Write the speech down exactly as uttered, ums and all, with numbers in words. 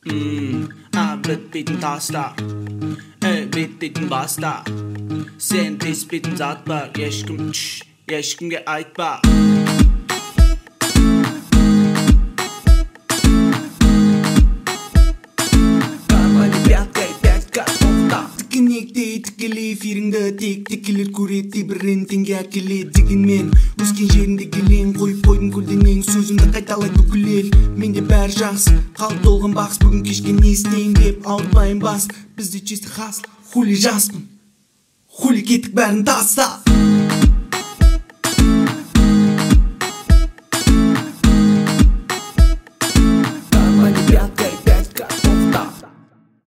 Hmm, ah, bitbitten taста. Ey, bitbitten basta. Sen tispitten zat var. Yaşkım, çş, yaşkımge aytba. Тікілі эфиріңді тек текілер көретті бір рентенге әкеледі дегенмен өскен жерінде келең қойып қойдың көлденең сөзімді қайталайды бүкіл ел менде бәрі жақсы қалып толған бақс бүгін кешке не істейін деп ауыртпайын бас бізде чисто хасл хули жаспын хули кеттік бәрін таста